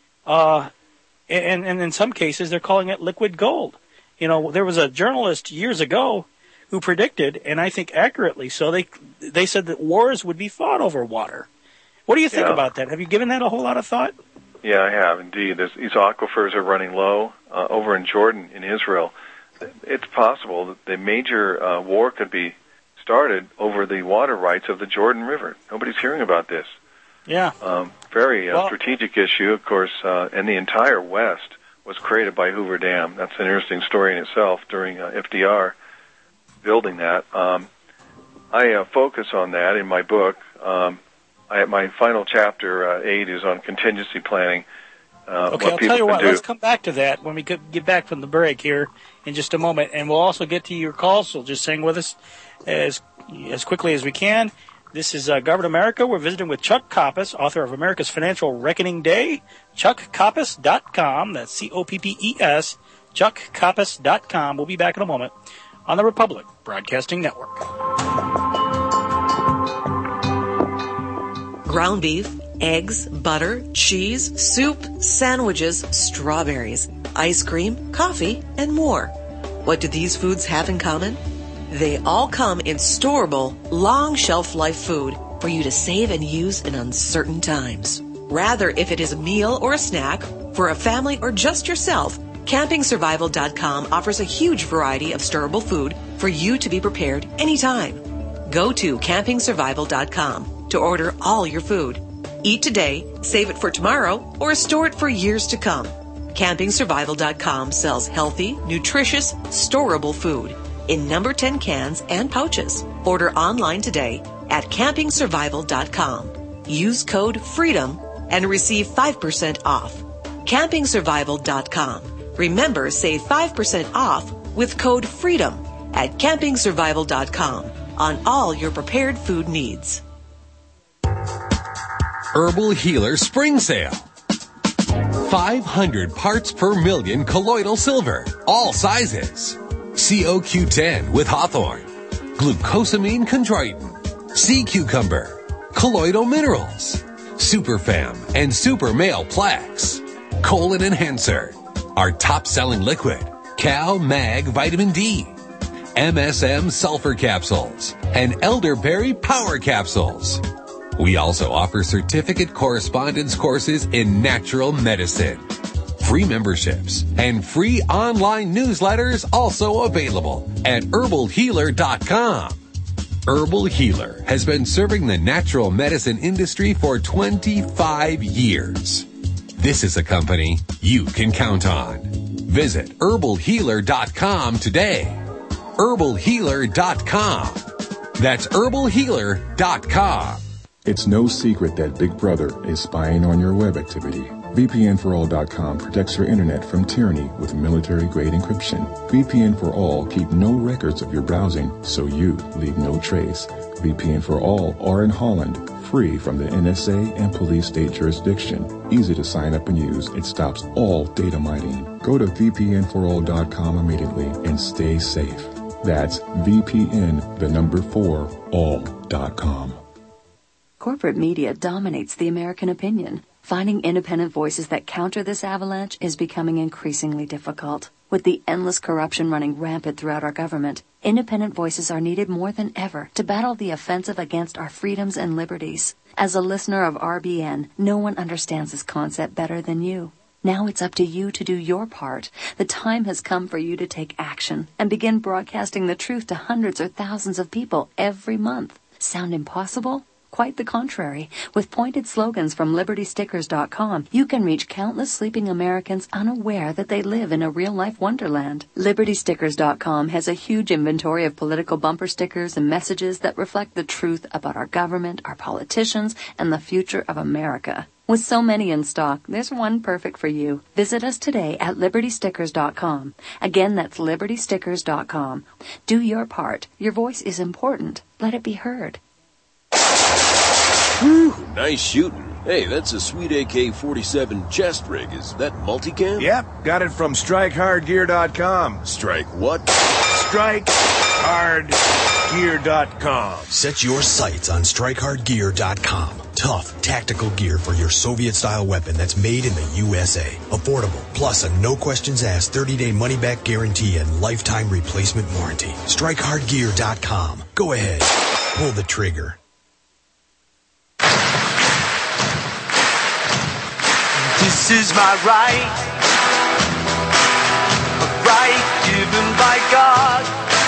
uh, and and in some cases they're calling it liquid gold. You know, there was a journalist years ago who predicted, and I think accurately so, they they said that wars would be fought over water. What do you think Yeah. about that? Have you given that a whole lot of thought? Yeah, I have indeed. There's, these aquifers are running low uh, over in Jordan, in Israel. It's possible that the major uh, war could be started over the water rights of the Jordan River. Nobody's hearing about this. Yeah. Um, very uh, Well- strategic issue, of course, uh, and the entire West was created by Hoover Dam. That's an interesting story in itself during uh, F D R building that. Um, I uh, focus on that in my book. Um, I, my final chapter, uh, eight, is on contingency planning. Uh, Okay, what I'll people tell you can what, do. let's come back to that when we get get back from the break here in just a moment, and we'll also get to your calls, so just hang with us as as quickly as we can. This is uh, Government America. We're visiting with Chuck Coppice, author of America's Financial Reckoning Day, chuck coppice dot com. That's C O P P E S, chuck coppice dot com. We'll be back in a moment on the Republic Broadcasting Network. Ground beef, eggs, butter, cheese, soup, sandwiches, strawberries, ice cream, coffee, and more. What do these foods have in common? They all come in storable, long shelf life food for you to save and use in uncertain times. Rather, if it is a meal or a snack, for a family or just yourself, camping survival dot com offers a huge variety of storable food for you to be prepared anytime. Go to camping survival dot com to order all your food. Eat today, save it for tomorrow, or store it for years to come. camping survival dot com sells healthy, nutritious, storable food in number ten cans and pouches. Order online today at camping survival dot com. Use code FREEDOM and receive five percent off. camping survival dot com. Remember, save five percent off with code FREEDOM at camping survival dot com on all your prepared food needs. Herbal Healer Spring Sale. five hundred parts per million colloidal silver, all sizes. C O Q ten with Hawthorne, glucosamine chondroitin, sea cucumber, colloidal minerals, Superfam and Super Male Plex, colon enhancer, our top-selling liquid, Cal Mag Vitamin D, M S M sulfur capsules, and elderberry power capsules. We also offer certificate correspondence courses in natural medicine. Free memberships and free online newsletters also available at herbal healer dot com. Herbal Healer has been serving the natural medicine industry for twenty-five years. This is a company you can count on. Visit herbal healer dot com today. herbal healer dot com. That's herbal healer dot com. It's no secret that Big Brother is spying on your web activity. V P N for all dot com protects your internet from tyranny with military-grade encryption. V P N for All keep no records of your browsing, so you leave no trace. V P N for All are in Holland, free from the N S A and police state jurisdiction. Easy to sign up and use. It stops all data mining. Go to V P N for all dot com immediately and stay safe. That's V P N, the number four, all dot com. Corporate media dominates the American opinion. Finding independent voices that counter this avalanche is becoming increasingly difficult. With the endless corruption running rampant throughout our government, independent voices are needed more than ever to battle the offensive against our freedoms and liberties. As a listener of R B N, no one understands this concept better than you. Now it's up to you to do your part. The time has come for you to take action and begin broadcasting the truth to hundreds or thousands of people every month. Sound impossible? Quite the contrary. With pointed slogans from liberty stickers dot com, you can reach countless sleeping Americans unaware that they live in a real-life wonderland. liberty stickers dot com has a huge inventory of political bumper stickers and messages that reflect the truth about our government, our politicians, and the future of America. With so many in stock, there's one perfect for you. Visit us today at liberty stickers dot com. Again, that's liberty stickers dot com. Do your part. Your voice is important. Let it be heard. Whew, nice shooting. Hey, that's a sweet A K forty-seven chest rig. Is that multicam? Yep, got it from strike hard gear dot com. Strike what? strike hard gear dot com. Set your sights on strike hard gear dot com. Tough, tactical gear for your Soviet-style weapon that's made in the U S A. Affordable, plus a no-questions-asked thirty-day money-back guarantee and lifetime replacement warranty. strike hard gear dot com. Go ahead. Pull the trigger. This is my right, a right given by God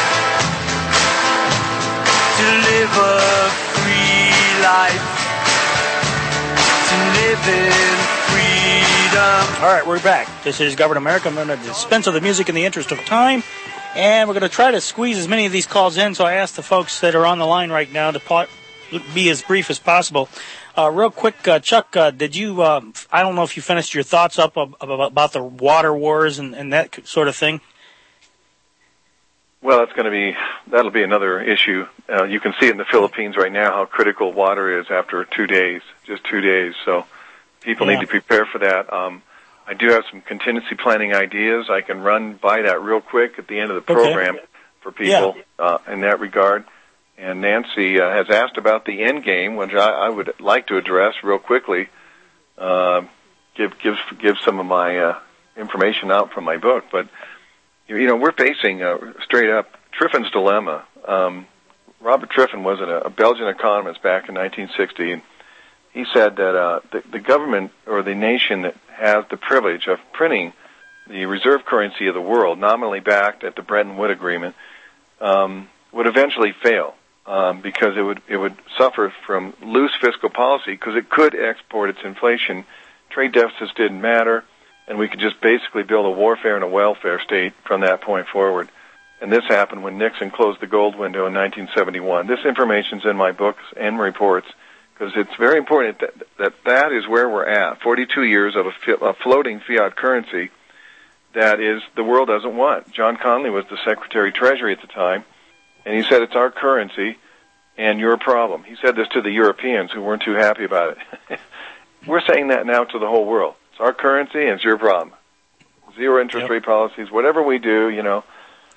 to live a free life, to live in freedom. All right, we're back. This is Govern America. I'm going to dispense with the music in the interest of time, and we're going to try to squeeze as many of these calls in, so I ask the folks that are on the line right now to be as brief as possible. Uh, real quick, uh, Chuck, uh, did you, uh, I don't know if you finished your thoughts up about, about the water wars and, and that sort of thing? Well, it's going to be, that'll be another issue. Uh, you can see in the Philippines right now how critical water is after two days, just two days. So people yeah. need to prepare for that. Um, I do have some contingency planning ideas. I can run by that real quick at the end of the program okay. for people yeah. uh, in that regard. And Nancy uh, has asked about the end game, which I, I would like to address real quickly. Uh, give give give some of my uh, information out from my book, but you know we're facing uh, straight up Triffin's dilemma. Um, Robert Triffin was a, a Belgian economist back in nineteen sixty, and he said that uh, the, the government or the nation that has the privilege of printing the reserve currency of the world, nominally backed at the Bretton Woods Agreement, um, would eventually fail. Um, because it would it would suffer from loose fiscal policy because it could export its inflation. Trade deficits didn't matter, and we could just basically build a warfare and a welfare state from that point forward. And this happened when Nixon closed the gold window in nineteen seventy-one. This information's in my books and reports because it's very important that, that that is where we're at. forty-two years of a, a floating fiat currency that is the world doesn't want. John Connolly was the Secretary of Treasury at the time, and he said it's our currency and your problem. He said this to the Europeans who weren't too happy about it. We're saying that now to the whole world. It's our currency and it's your problem. Zero interest yep. rate policies, whatever we do, you know.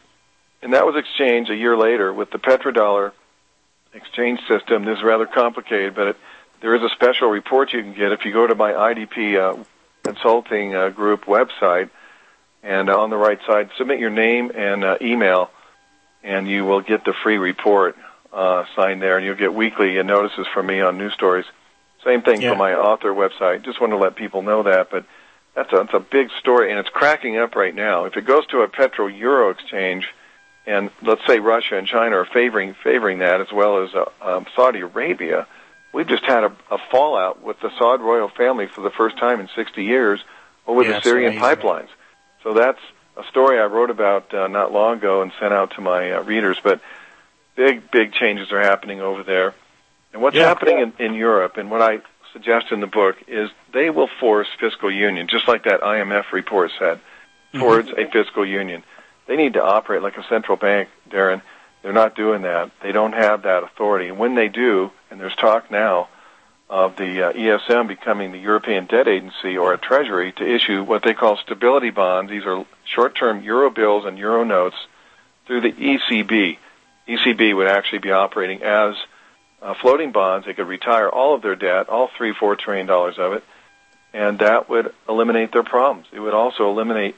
And that was exchanged a year later with the petrodollar exchange system. This is rather complicated, but it, there is a special report you can get if you go to my I D P uh, consulting uh, group website, and uh, on the right side, submit your name and uh, email, and you will get the free report uh, signed there, and you'll get weekly uh, notices from me on news stories. Same thing yeah. for my author website. Just want to let people know that, but that's a, that's a big story, and it's cracking up right now. If it goes to a petro-euro exchange, and let's say Russia and China are favoring favoring that, as well as uh, um, Saudi Arabia, we've just had a, a fallout with the Saud royal family for the first time in sixty years over yeah, the Syrian pipelines. So that's a story I wrote about uh, not long ago and sent out to my uh, readers. But big, big changes are happening over there. And what's yeah. happening in, in Europe, and what I suggest in the book, is they will force fiscal union, just like that I M F report said, towards mm-hmm. a fiscal union. They need to operate like a central bank, Darren. They're not doing that. They don't have that authority. And when they do, and there's talk now of the uh, E S M becoming the European Debt Agency or a treasury to issue what they call stability bonds. These are short-term euro bills and euro notes through the E C B. E C B would actually be operating as uh, floating bonds. They could retire all of their debt, all three, four trillion dollars of it, and that would eliminate their problems. It would also eliminate,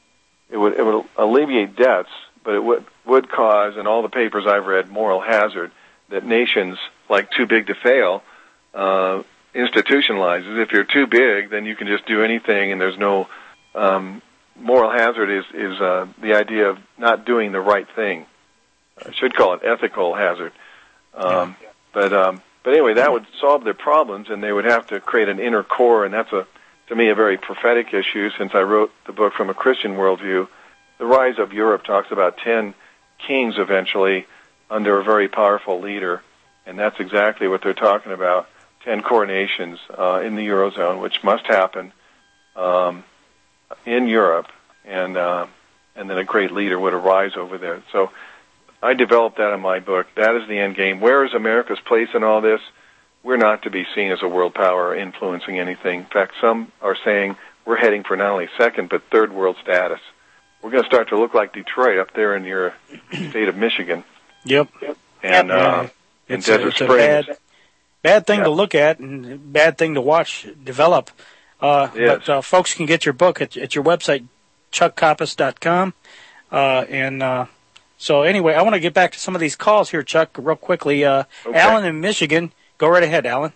it would, it would alleviate debts, but it would, would cause, in all the papers I've read, moral hazard that nations like Too Big to Fail uh, institutionalizes. If you're too big, then you can just do anything, and there's no um, moral hazard is, is uh, the idea of not doing the right thing. I should call it ethical hazard. Um, yeah. But um, but anyway, that would solve their problems, and they would have to create an inner core, and that's, a to me, a very prophetic issue since I wrote the book from a Christian worldview. The Rise of Europe talks about ten kings eventually under a very powerful leader, and that's exactly what they're talking about, ten coronations uh, in the Eurozone, which must happen um, in Europe, and uh, and then a great leader would arise over there. So I developed that in my book. That is the end game. Where is America's place in all this? We're not to be seen as a world power or influencing anything. In fact, some are saying we're heading for not only second, but third world status. We're going to start to look like Detroit up there in your state of Michigan. Yep. And uh, in it's Desert a, it's Springs. A bad, bad thing yeah. to look at and bad thing to watch develop. Uh, yes. But uh, folks can get your book at, at your website, chuck coppice dot com. Uh, and uh, so anyway, I want to get back to some of these calls here, Chuck, real quickly. Uh, okay. Alan in Michigan. Go right ahead, Alan.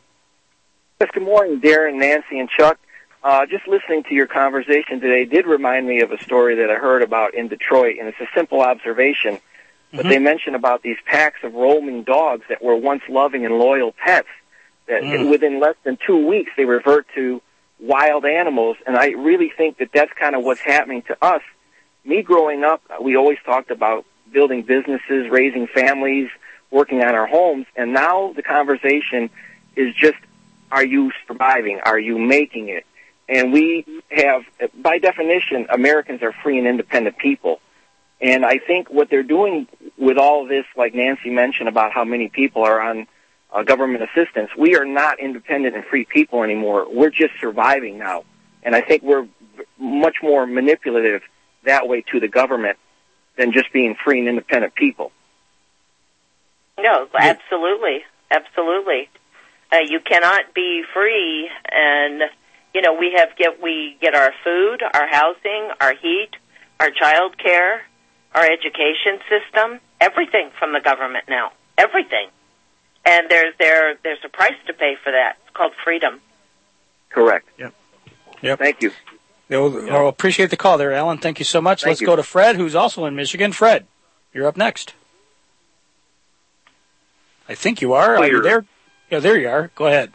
Yes, good morning, Darren, Nancy, and Chuck. Uh, just listening to your conversation today did remind me of a story that I heard about in Detroit, and it's a simple observation. But mm-hmm. they mentioned about these packs of roaming dogs that were once loving and loyal pets, that mm. within less than two weeks they revert to wild animals, and I really think that that's kind of what's happening to us. Me growing up, we always talked about building businesses, raising families, working on our homes, and now the conversation is just, are you surviving? Are you making it? And we have, by definition, Americans are free and independent people. And I think what they're doing with all of this, like Nancy mentioned about how many people are on uh, government assistance, we are not independent and free people anymore. We're just surviving now. And I think we're much more manipulative that way to the government than just being free and independent people. No, absolutely. Absolutely. Uh, you cannot be free, and, you know, we have get we get our food, our housing, our heat, our child care, our education system, everything from the government now. Everything. And there's there there's a price to pay for that. It's called freedom. Correct. Yep. Yep. Thank you. Well, appreciate the call there, Alan. Thank you so much. Thank Let's you. go to Fred, who's also in Michigan. Fred, you're up next. I think you are. Are you there? Yeah, there you are. Go ahead.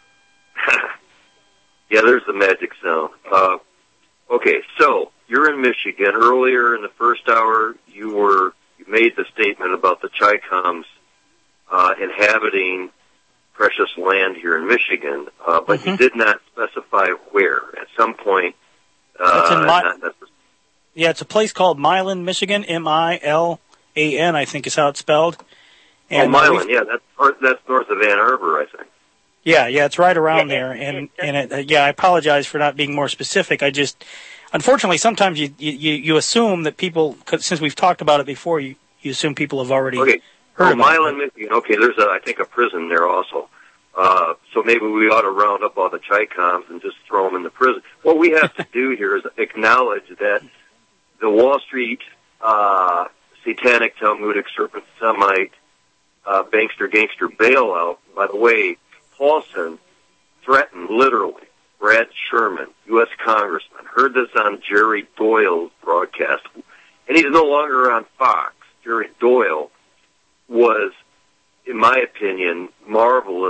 Yeah, there's the magic sound. Uh, okay, so you're in Michigan. Earlier in the first hour, you were you made the statement about the Chicoms uh, inhabiting precious land here in Michigan, uh, but mm-hmm. you did not specify where. At some point, uh, That's in my, not necessarily. Yeah, it's a place called Milan, Michigan. M I L A N, I think is how it's spelled. And, oh, uh, Milan, yeah, that's north, that's north of Ann Arbor, I think. Yeah, yeah, it's right around there. And and it, uh, yeah, I apologize for not being more specific. I just, unfortunately, sometimes you you, you assume that people, cause since we've talked about it before, you, you assume people have already okay. heard oh, about Milan, it. Michigan. Okay, there's, a, I think, a prison there also. Uh, so maybe we ought to round up all the Chi-Coms and just throw them in the prison. What we have to do here is acknowledge that the Wall Street uh, satanic, Talmudic, serpent, Semite, uh, bankster, gangster bailout, by the way, Paulson threatened literally Brad Sherman, U S Congressman, heard this on Jerry Doyle's broadcast, and he's no longer on Fox. Jerry Doyle was, in my opinion, marvelous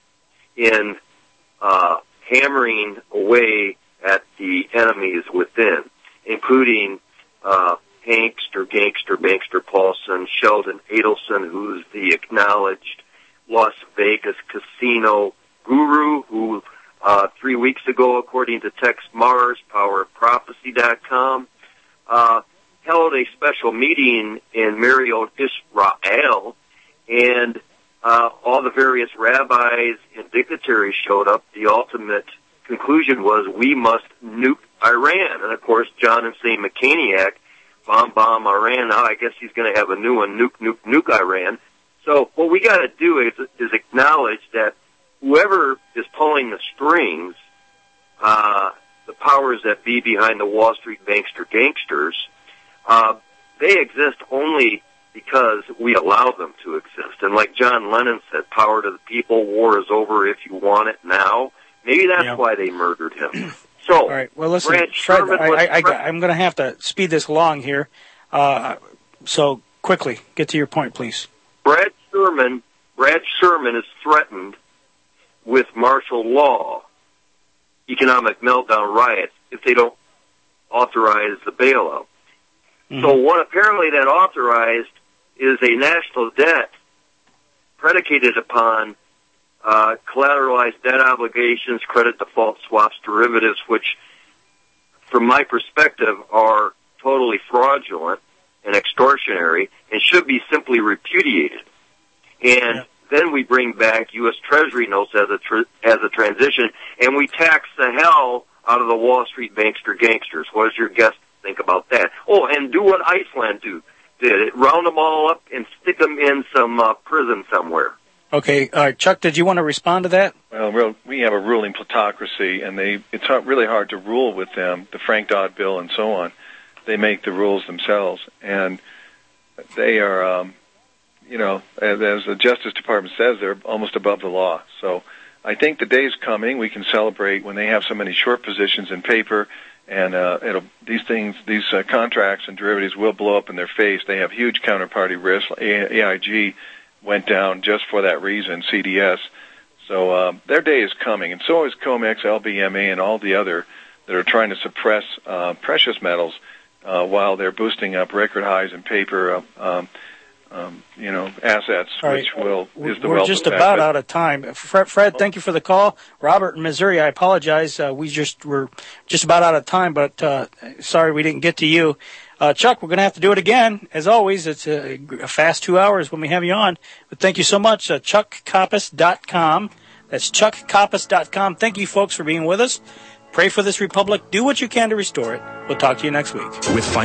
in uh, hammering away at the enemies within, including uh, Hankster, Gangster, Bankster Paulson, Sheldon Adelson, who's the acknowledged Las Vegas casino guru, who uh, three weeks ago, according to Tex Mars, power of prophecy dot com, uh, held a special meeting in Marriott, Israel, and uh, all the various rabbis and dignitaries showed up. The ultimate conclusion was we must nuke Iran. And, of course, John and Saint McCaniac, bomb, bomb Iran. Now I guess he's going to have a new one, nuke, nuke, nuke Iran. So what we got to do is, is acknowledge that whoever is pulling the strings, uh, the powers that be behind the Wall Street bankster gangsters, uh, they exist only because we allow them to exist. And like John Lennon said, power to the people, war is over if you want it now. Maybe that's yeah. why they murdered him. So, all right. Well, listen, Brad Fred, Sherman I, I, was I, I'm going to have to speed this along here. Uh, so quickly, get to your point, please. Brad Sherman, Brad Sherman is threatened with martial law, economic meltdown riots, if they don't authorize the bailout. Mm-hmm. So what apparently that authorized is a national debt predicated upon uh, collateralized debt obligations, credit default swaps, derivatives, which, from my perspective, are totally fraudulent and extortionary and should be simply repudiated. And yeah. then we bring back U S Treasury notes as a tr- as a transition, and we tax the hell out of the Wall Street bankster gangsters. What does your guest think about that? Oh, and do what Iceland do, did it. Round them all up and stick them in some uh, prison somewhere. Okay. Uh, Chuck, did you want to respond to that? Well, we have a ruling plutocracy, and they it's really hard to rule with them, the Frank Dodd bill and so on. They make the rules themselves, and they are, um, you know, as, as the Justice Department says, they're almost above the law. So I think the day's coming we can celebrate when they have so many short positions in paper, and uh, it'll, these things, these uh, contracts and derivatives will blow up in their face. They have huge counterparty risk. A I G went down just for that reason, C D S. So uh, their day is coming, and so is COMEX, L B M A, and all the other that are trying to suppress uh, precious metals uh, while they're boosting up record highs in paper, uh, um, um, you know, assets, right. which will is the We're wealth just effect. about out of time. Fred, Fred, thank you for the call. Robert in Missouri, I apologize. Uh, we just were just about out of time, but uh, sorry we didn't get to you. Uh, Chuck, we're going to have to do it again. As always, it's a, a fast two hours when we have you on. But thank you so much. Uh, Chuck Coppice dot com. That's Chuck Coppice dot com. Thank you, folks, for being with us. Pray for this republic. Do what you can to restore it. We'll talk to you next week. With